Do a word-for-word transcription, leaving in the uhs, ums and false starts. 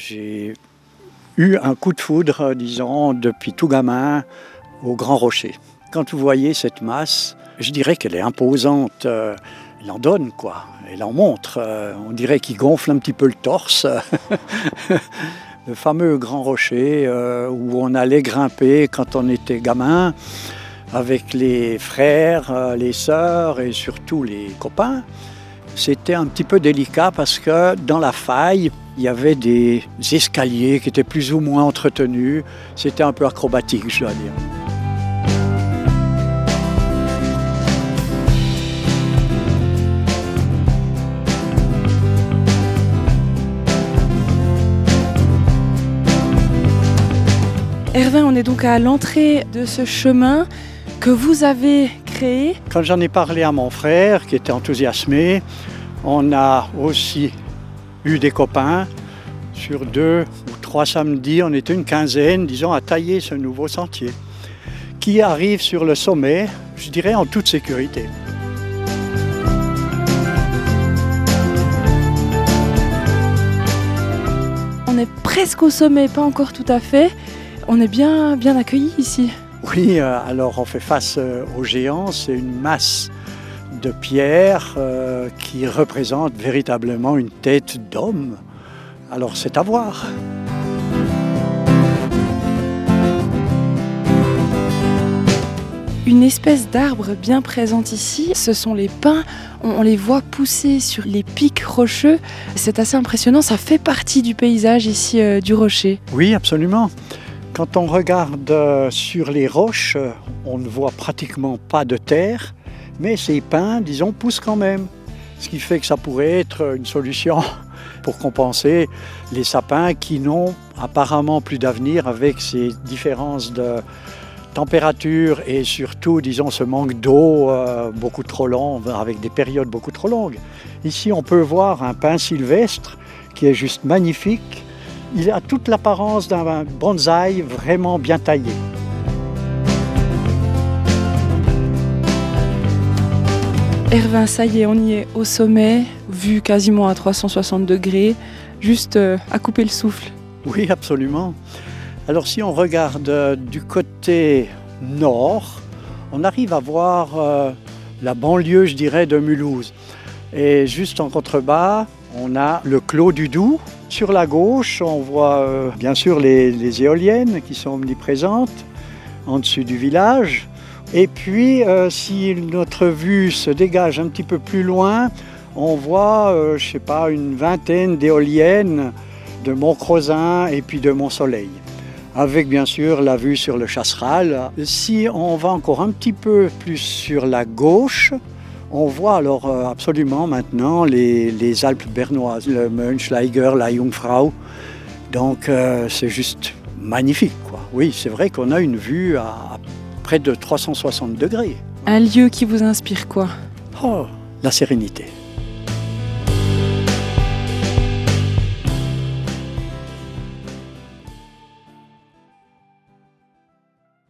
j'ai eu un coup de foudre, disons, depuis tout gamin, au Grand Rocher. Quand vous voyez cette masse, je dirais qu'elle est imposante. Elle en donne, quoi. Elle en montre. On dirait qu'il gonfle un petit peu le torse. Le fameux Grand Rocher où on allait grimper quand on était gamin, avec les frères, les sœurs et surtout les copains. C'était un petit peu délicat parce que dans la faille, il y avait des escaliers qui étaient plus ou moins entretenus. C'était un peu acrobatique, je dois dire. Hervin, on est donc à l'entrée de ce chemin que vous avez créé. Quand j'en ai parlé à mon frère, qui était enthousiasmé, on a aussi eu des copains. Sur deux ou trois samedis, on était une quinzaine, disons, à tailler ce nouveau sentier, qui arrive sur le sommet, je dirais, en toute sécurité. On est presque au sommet, pas encore tout à fait. On est bien, bien accueillis ici. Oui, alors on fait face aux géants, c'est une masse de pierre euh, qui représente véritablement une tête d'homme. Alors c'est à voir. Une espèce d'arbre bien présente ici, ce sont les pins. On les voit pousser sur les pics rocheux. C'est assez impressionnant, ça fait partie du paysage ici euh, du rocher. Oui, absolument. Quand on regarde sur les roches, on ne voit pratiquement pas de terre, mais ces pins, disons, poussent quand même. Ce qui fait que ça pourrait être une solution pour compenser les sapins qui n'ont apparemment plus d'avenir avec ces différences de température et surtout, disons, ce manque d'eau euh, beaucoup trop long, avec des périodes beaucoup trop longues. Ici, on peut voir un pin sylvestre qui est juste magnifique. Il a toute l'apparence d'un bonsaï vraiment bien taillé. Hervin, ça y est, on y est au sommet, vu quasiment à trois cent soixante degrés, juste euh, à couper le souffle. Oui, absolument. Alors si on regarde euh, du côté nord, on arrive à voir euh, la banlieue, je dirais, de Mulhouse. Et juste en contrebas, on a le Clos du Doubs. Sur la gauche, on voit euh, bien sûr les, les éoliennes qui sont omniprésentes en dessus du village. Et puis, euh, si notre vue se dégage un petit peu plus loin, on voit, euh, je ne sais pas, une vingtaine d'éoliennes de Mont-Crozin et puis de Mont-Soleil. Avec bien sûr la vue sur le Chasseral. Si on va encore un petit peu plus sur la gauche, on voit alors euh, absolument maintenant les, les Alpes bernoises, le Mönch, l'Eiger, la Jungfrau. Donc euh, c'est juste magnifique, quoi. Oui, c'est vrai qu'on a une vue à, à près de trois cent soixante degrés. Un lieu qui vous inspire quoi? Oh, la sérénité.